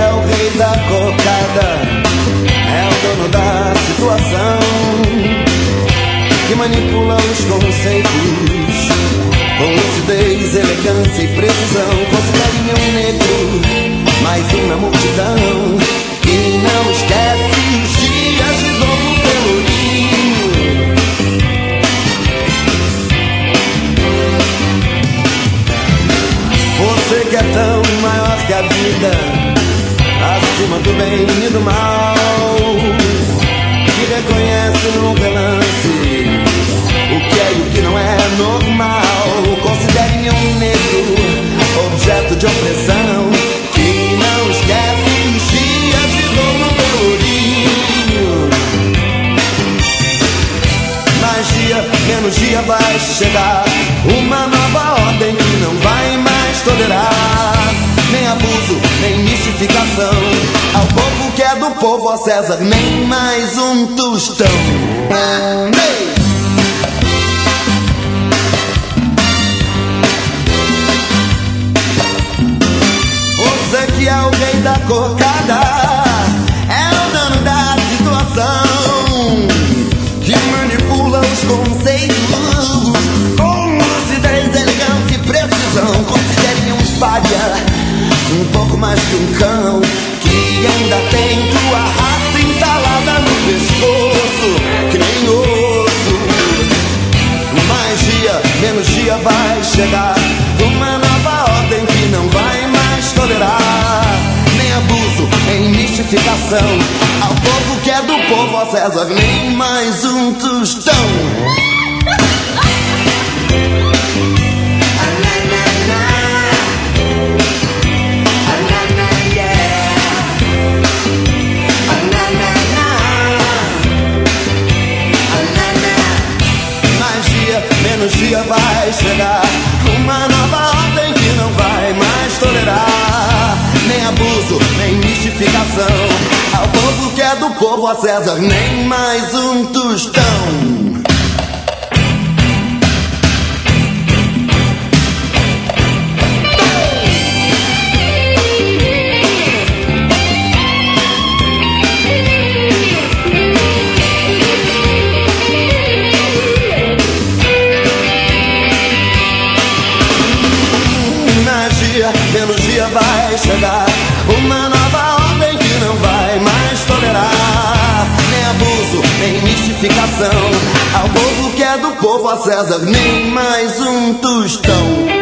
é o rei da cocada, é o dono da situação, que manipula os conceitos com lucidez, elegância e precisão. Considere-me um negro, mais um na multidão, e não esquece os dias de Dom Pelourinho. Você que é tão maior que a vida, acima do bem e do mal, que reconhece num relance o que é e o que não é normal. Considere-me um negro, objeto de opressão, que não esquece os dias de Dom Pelourinho. Mais dia, menos dia vai chegar uma nova ordem que não vai mais tolerar nem abuso, nem mistificação. Ao povo que é do povo, a César, nem mais um tostão. Hey! Você que é o rei da cocada, é o dono da situação, que manipula os conceitos com lucidez, elegância e precisão. Considere-me um pária, um pouco mais que um cão, que ainda tem tua raça entalada no pescoço, que nem osso. Mais dia, menos dia vai chegar uma nova ordem que não vai mais tolerar nem abuso, nem mistificação. Ao povo que é do povo, a César, nem mais um tostão. Menos dia vai chegar uma nova ordem que não vai mais tolerar nem abuso, nem mistificação. Ao povo que é do povo, a César, nem mais um tostão. Menos dia vai chegar uma nova ordem que não vai mais tolerar nem abuso, nem mistificação. Ao povo que é do povo, a César, nem mais um tostão.